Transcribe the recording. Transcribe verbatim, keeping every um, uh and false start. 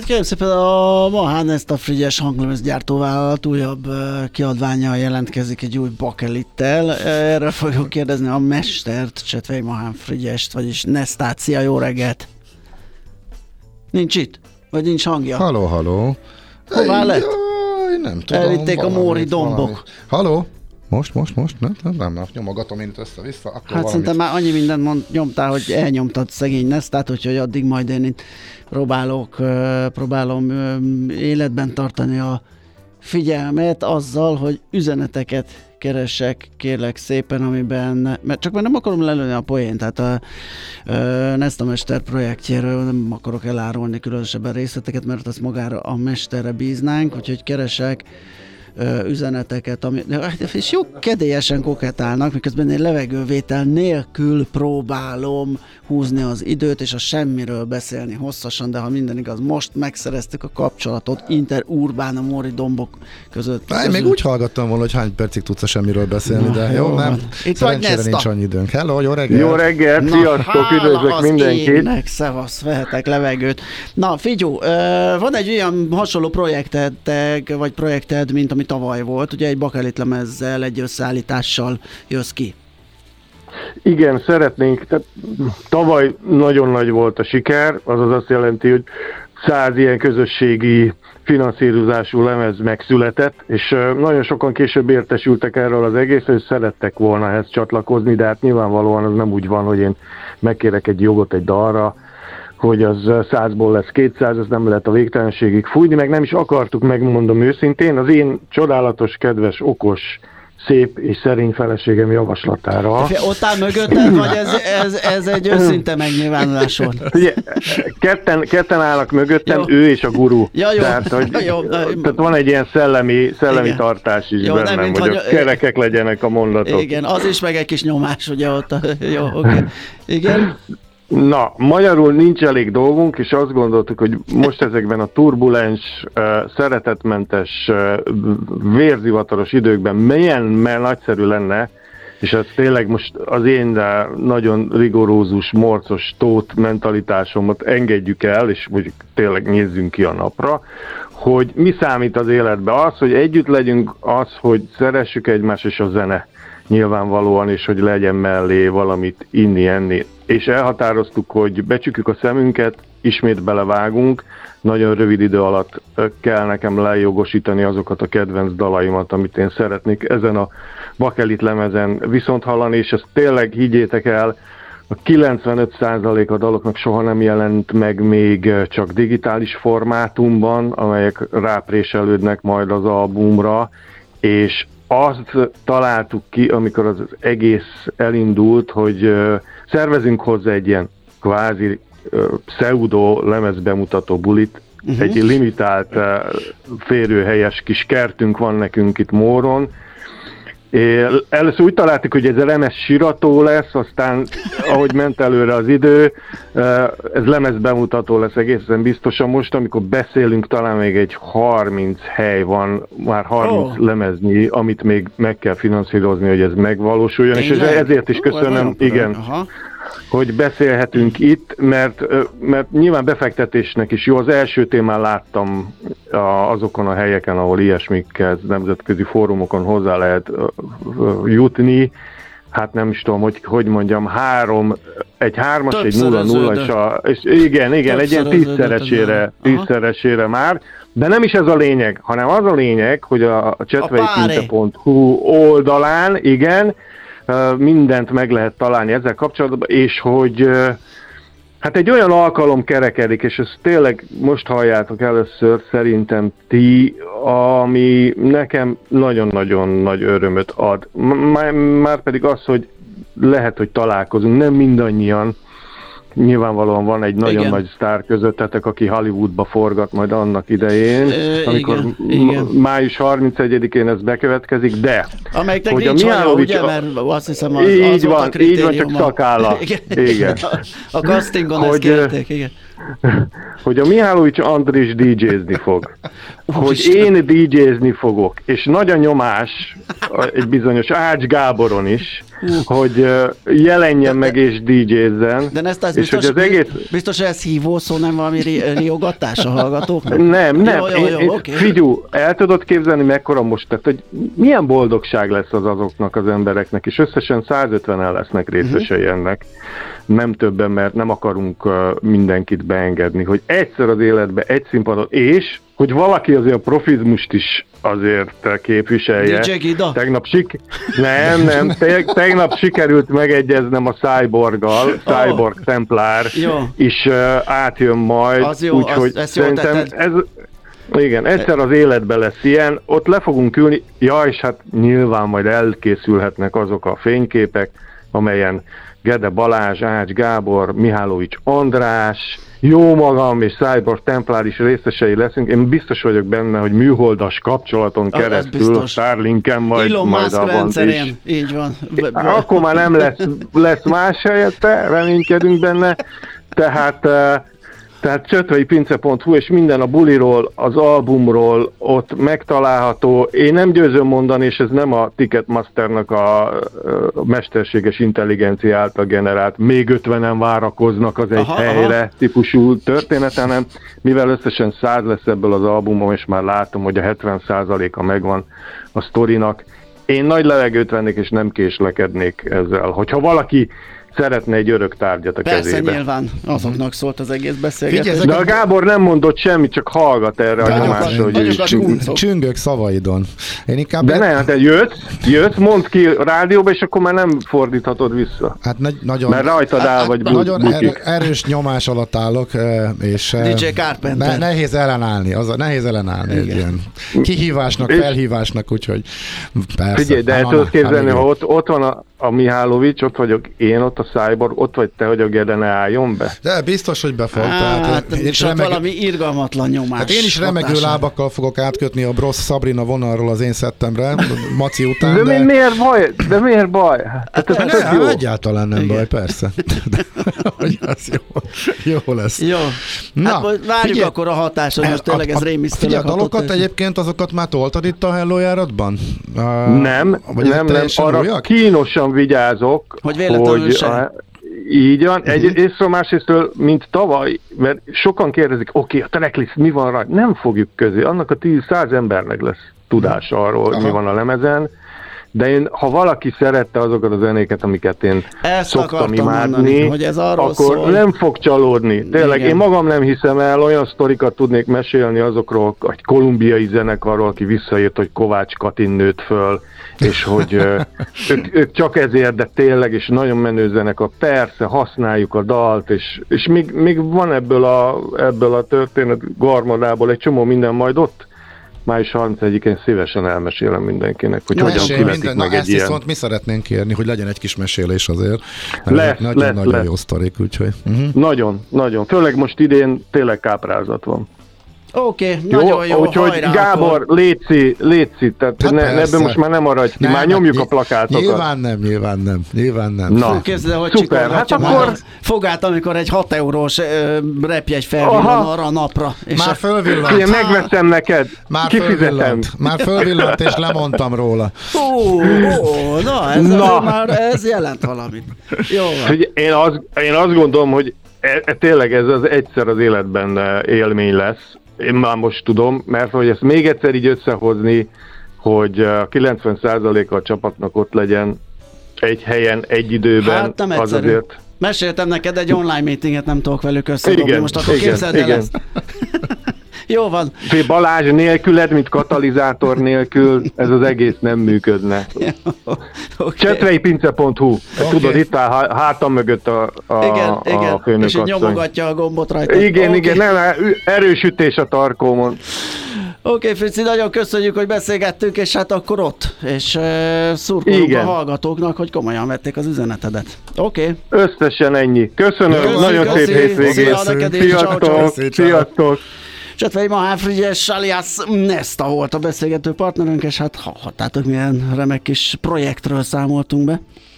Hát kérem szépen, a Mahán ezt a frigyes hanglemezgyártóvállalat újabb kiadványa jelentkezik egy új bakelittel. Erről fogjuk kérdezni a mestert, Csetvei Mahán Frigyest, vagyis Nesztácia, jó reggelt! Nincs itt? Vagy nincs hangja? Haló, haló. Hová lett? Jaj, nem tudom. Elvitték a móri dombok. Valami. Haló? Most, most, most? Nem, nem, nem, nem. Nyomogatom én össze-vissza. Akkor hát valamit... szerintem már annyi mindent mond, nyomtál, hogy elnyomtad szegény Nesztát, úgyhogy addig majd én itt próbálok, próbálom életben tartani a figyelmet azzal, hogy üzeneteket keresek, kérlek szépen, amiben, mert csak már nem akarom lelőni a poént, tehát a, a Neszta Mester projektjéről nem akarok elárulni különösebben részleteket, mert azt magára a mesterre bíznánk, úgyhogy keresek üzeneteket, ami, és jó kedélyesen koketálnak, miközben én levegővétel nélkül próbálom húzni az időt, és a semmiről beszélni hosszasan, de ha minden igaz, most megszereztük a kapcsolatot interurbán a móri dombok között. Én közül... még úgy hallgattam volna, hogy hány percig tudsz a semmiről beszélni, na, de jó, jó nem. Itt szerencsére nincs annyi időnk. Hello, jó reggelt! Jó reggelt, sziasztok, üdvözlök mindenkit! Ének, szevasz, vehetek levegőt. Na, figyú, van egy olyan hasonló projekted, vagy projekted, mint ami tavaly volt, ugye egy bakelitlemezzel, egy összeállítással jössz ki. Igen, szeretnénk, tehát tavaly nagyon nagy volt a siker, azaz azt jelenti, hogy száz ilyen közösségi finanszírozású lemez megszületett, és nagyon sokan később értesültek erről az egész, hogy szerettek volna ehhez csatlakozni, de hát nyilvánvalóan az nem úgy van, hogy én megkérek egy jogot egy dalra, hogy az százból lesz kétszáz, ez nem lehet a végtelenségig fújni, meg nem is akartuk, megmondom őszintén, az én csodálatos, kedves, okos, szép és szerény feleségem javaslatára. Ott áll mögötted, vagy ez, ez, ez egy őszinte megnyilvánulás volt? Ugye, ketten, ketten állnak mögöttem, jó. Ő és a guru. Ja, jó. Tehát, hogy, jó. tehát van egy ilyen szellemi, szellemi tartás is jó, bennem, hogy a kerekek legyenek a mondatok. Igen, az is meg egy kis nyomás, ugye ott. Jó, oké. Okay. Igen. Na, magyarul nincs elég dolgunk, és azt gondoltuk, hogy most ezekben a turbulens, szeretetmentes, vérzivataros időkben milyen nagyszerű lenne, és ez tényleg most az én nagyon rigorózus, morcos, tót mentalitásomat engedjük el, és mondjuk tényleg nézzünk ki a napra, hogy mi számít az életben. Az, hogy együtt legyünk, az, hogy szeressük egymást, és a zene nyilvánvalóan, és hogy legyen mellé valamit inni, enni. És elhatároztuk, hogy becsukjuk a szemünket, ismét belevágunk, nagyon rövid idő alatt kell nekem lejogosítani azokat a kedvenc dalaimat, amit én szeretnék ezen a bakelit lemezen viszont hallani, és ezt tényleg higgyétek el, a kilencvenöt százalék a daloknak soha nem jelent meg még csak digitális formátumban, amelyek rápréselődnek majd az albumra, és azt találtuk ki, amikor az egész elindult, hogy uh, szervezünk hozzá egy ilyen kvázi uh, pseudo lemezbemutató bulit, uh-huh. Egy limitált uh, férőhelyes kis kertünk van nekünk itt Móron. É, először úgy találtuk, hogy ez a lemez sirató lesz, aztán ahogy ment előre az idő, ez lemez bemutató lesz egészen biztosan. Most, amikor beszélünk, talán még egy harminc hely van, már harminc oh. lemeznyi, amit még meg kell finanszírozni, hogy ez megvalósuljon, és ezért is köszönöm, oh, igen, Aha. hogy beszélhetünk itt, mert, mert nyilván befektetésnek is jó. Az első témán láttam azokon a helyeken, ahol ilyesmikhez, nemzetközi fórumokon hozzá lehet jutni, hát nem is tudom, hogy, hogy mondjam, három, egy hármas, egy nulla nulla, és, a, és igen, igen, egy ilyen tízszeresére, tízszeresére már, de nem is ez a lényeg, hanem az a lényeg, hogy a, a csetvei kinte pont hu oldalán, igen, mindent meg lehet találni ezzel kapcsolatban, és hogy hát egy olyan alkalom kerekedik, és ezt tényleg most halljátok először szerintem ti, ami nekem nagyon-nagyon nagy örömöt ad. Már, már pedig az, hogy lehet, hogy találkozunk, nem mindannyian, nyilvánvalóan van egy nagyon igen. nagy sztár közöttetek, aki Hollywoodba forgat majd annak idején, Ö, amikor igen, m- igen. május harmincegyedikén ez bekövetkezik, de... Amelyiknek nincs hallja, ugye, mert azt hiszem az, így az van, volt a így van, csak szakálla. Igen. igen. A castingon ezt kérték, igen. hogy a Mihálovics Andris dé jézni fog, hogy én dé jézni fogok, és nagy a nyomás egy bizonyos Ács Gáboron is, hogy jelenjen meg és dé jézzen. De ezt az biztos, hogy az egész... biztos, hogy ez hívó szó, nem valami riogatás a hallgatóknak? Nem, nem. Jó, jó, jó, okay. Figyú, el tudod képzelni mekkora most, tehát, hogy milyen boldogság lesz az azoknak az embereknek, és összesen százötvenen lesznek részesei ennek. Nem többen, mert nem akarunk mindenkit beengedni, hogy egyszer az életbe egy színpadon, és hogy valaki azért a profizmust is azért képviselje. dé jé Gida? Tegnap sik... Nem, nem. Te- tegnap sikerült megegyeznem a Cyborggal, oh. Cyborg Templár is uh, átjön majd. Az jó, úgyhogy az, szerintem ez... Igen, egyszer az életben lesz ilyen, ott le fogunk ülni, ja, és hát nyilván majd elkészülhetnek azok a fényképek, amelyen Gede Balázs, Ács Gábor, Mihálovics András, jó magam és Cyborg Templár is részesei leszünk. Én biztos vagyok benne, hogy műholdas kapcsolaton keresztül a Starlinken majd, Elon majd abban is. Így van. Akkor már nem lesz, lesz más helyette, reménykedünk benne. Tehát... Tehát csetvei-pince pont hu és minden a buliról, az albumról ott megtalálható. Én nem győzöm mondani, és ez nem a Ticketmasternak a, a mesterséges intelligencia által generált, még ötvenen várakoznak az egy aha, helyre aha. típusú történet, hanem mivel összesen száz lesz ebből az albumom, és már látom, hogy a hetven százaléka megvan a sztorinak. Én nagy levegőt vennék, és nem késlekednék ezzel. Hogyha valaki szeretne egy örök tárgyat a persze, kezébe. Persze, nyilván azoknak szólt az egész beszélgetés. De a Gábor nem mondott semmit, csak hallgat erre a nyomásra, hogy ő csüng, csüngök szavaidon. Én inkább de nem, te jössz, jössz, mondd ki rádióba, és akkor már nem fordíthatod vissza. Hát na- nagyon... Mert rajtad áll, hát, vagy nagyon er- erős nyomás alatt állok, és... dé jé Carpenter. Ne- nehéz ellenállni, az a nehéz ellenállni egy ilyen kihívásnak, felhívásnak, úgyhogy persze. Figyelj, de el tudod képzelni, ha ott, ott van a a Mihálovics, ott vagyok én, ott a Cyborg, ott vagy te, hogy a Gede ne álljon be? De biztos, hogy be fog. Hát, én is remeg... valami irgalmatlan nyomás. Hát én is remegő hatása. Lábakkal fogok átkötni a Brosz Szabrina vonalról az én szettemre, Maci után. De, de... Mi, miért baj? De miért baj? Hát ez persze, hát, egyáltalán nem igen. Baj, persze. De, hogy az jó, jó lesz. Jó. Na, hát várjuk figyelj, akkor a hatásra, most tényleg ez rémisztőleg hatott. Figyelj, a dalokat egyébként azokat már toltad itt a Hello járatban? Nem, vagy nem, nem, arra kínosan vigyázok, hogy, hogy a, így van, uh-huh. egyrésztről, másrésztről, mint tavaly, mert sokan kérdezik, oké, okay, a tracklist mi van rá? Nem fogjuk közé, annak a tíz-száz embernek lesz tudása arról, hogy aha. mi van a lemezen, de én, ha valaki szerette azokat a zenéket, amiket én ezt szoktam imádni, hogy ez akkor szól. Nem fog csalódni. Tényleg, igen. Én magam nem hiszem el, olyan sztorikat tudnék mesélni azokról, egy kolumbiai zenekarról, aki visszaírt, hogy Kovács Katin nőtt föl, és hogy ők, ők csak ezért, de tényleg, és nagyon menő zenekar. Persze, használjuk a dalt, és, és még, még van ebből a, ebből a történet garmadából egy csomó minden majd ott. május harmincegyedikén szívesen elmesélem mindenkinek, hogy ja, hogyan születik meg na, egy ezt ilyen. Viszont mi szeretnénk kérni, hogy legyen egy kis mesélés azért. Lesz, nagyon, lesz, nagyon lesz. jó sztorik, úgyhogy. Uh-huh. Nagyon, nagyon. Főleg most idén tényleg káprázat van. Oké, okay, nagyon jó, úgyhogy hajrá, Gábor, akkor... létszi, létszi, tehát hát ne, ebben most már nem maradj ki, már nyomjuk ny- a plakátokat. Nyilván nem, nyilván nem, nyilván nem. Na, képzeld, hogy szuper, hát akkor... fogát, amikor egy hat eurós uh, repjegy felvillan arra a napra. És már a... fölvillant. Ugye, megveszem neked, már kifizetem. Fölvillant. Már fölvillant, és lemondtam róla. Ó, ó, na, ez, na. Már, ez jelent valamit. Jó van. Én, az, én azt gondolom, hogy e, e, tényleg ez az egyszer az életben élmény lesz. Én már most tudom, mert hogy ezt még egyszer így összehozni, hogy a kilencven százaléka a csapatnak ott legyen egy helyen, egy időben, hát nem az azért... Meséltem neked, egy online meetinget nem tudok velük összedobni, most akkor igen, képzeld el ezt. Jó van. Balázs nélküled, mint katalizátor nélkül, ez az egész nem működne. Okay. csetvei-pince pont hu. Okay. Tudod, itt áll hátam mögött a, a, igen, a igen. főnök és így nyomogatja a gombot rajta. Igen, okay. igen, nem, erősütés a tarkómon. Oké, okay, Frici, nagyon köszönjük, hogy beszélgettünk, és hát akkor ott, és uh, szurkolunk a hallgatóknak, hogy komolyan vették az üzenetedet. Oké. Okay. Összesen ennyi. Köszönöm, köszi, nagyon köszi, szép hétvégét. Sziasztok, sziasztok. Csetvei Mahár Frigyes alias Nesta volt a beszélgető partnerünk, és hát hallhattátok, milyen remek kis projektről számoltunk be.